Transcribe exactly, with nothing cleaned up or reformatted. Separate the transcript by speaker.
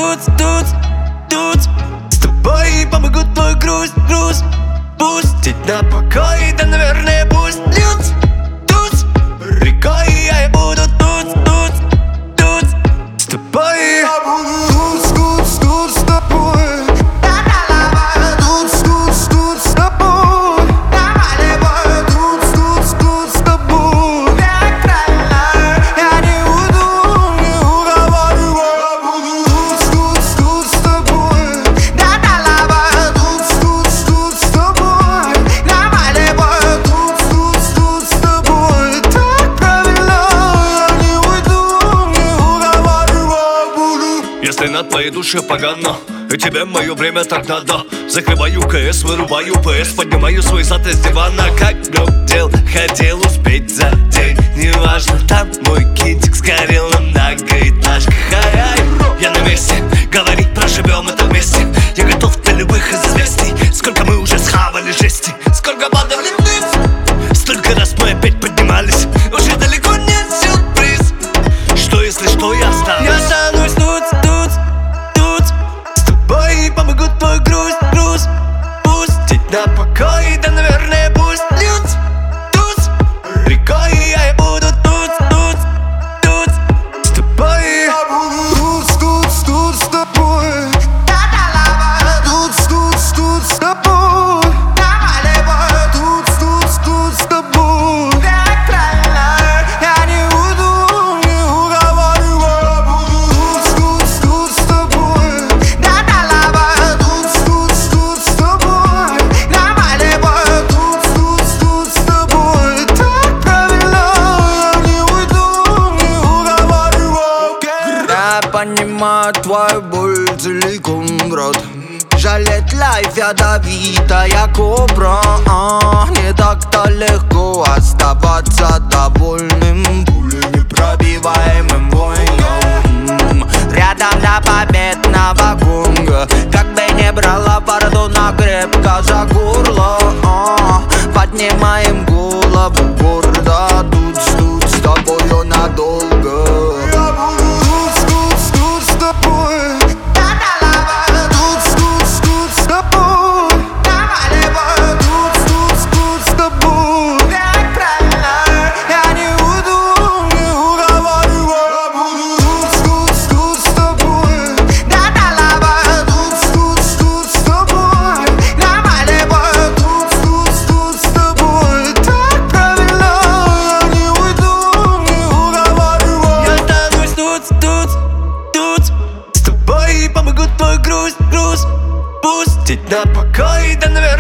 Speaker 1: тут, тут, тут. С тобой помогу твой груз, груз пустить на покой. Да, наверное, пусть льют тут рекой, а я буду тут, тут, тут с тобой.
Speaker 2: Я буду тут, тут, тут с тобой. Тут, тут, тут с тобой. Тут, тут, тут с тобой. Я не уйду, не уговаривай. Я буду тут, тут, тут с тобой. Тут, тут, тут с тобой. Тут, тут, тут с тобой. Так правильно, я не уйду, не уговаривай. Буду.
Speaker 3: Если на твоей душе погано, и тебе мое время так надо, закрываю КС, вырубаю ПС, поднимаю свой зад из дивана. Как дел, хотел успеть за день. Неважно, там мой кинтик сгорел на многоэтажках. Ай-ай, я на месте, говорить проживем это вместе. Я готов для любых известий. Сколько мы уже схавали жести, сколько падали вниз, столько раз мы опять поднимались. Уже далеко нет сюрприз. Что если что, я останусь.
Speaker 1: Я останусь тут, тут, тут с тобой. Помогу твой груз, груз пустить на покой. Да, наверное, пусть льют тут рекой, а я буду тут, тут, тут с тобой.
Speaker 2: Я буду тут, тут, тут с тобой. Тут, тут, тут с тобой. Тут, тут, тут с тобой. Я не уйду, не уговаривай. Я буду тут, тут, тут с тобой. Тут, тут, тут с тобой. Тут, тут, тут с тобой. Так правильно, я не уйду, не уговаривай. Я понимаю твою боль целиком, брат. Жалеть лайф ядовитая кобра. а, Не так-то легко оставаться довольным пулей непробиваемым воином. Рядом до победного гонга. Как бы не брала фортуна крепко за горло. а, Поднимаем голову гордо. Тут, тут с тобою надолго. Я буду тут, тут, тут с тобой. Тут, тут, тут с тобой. Тут, тут, тут с тобой. Я не уйду, не уговаривай. Я буду тут, тут, тут с тобой. Тут, тут, тут с тобой. Тут, тут, тут с тобой. Так правильно, я не уйду, не уговаривай.
Speaker 1: Я останусь тут, тут, тут с тобой. Помогу твой груз, груз пустить на покой. Да, наверное,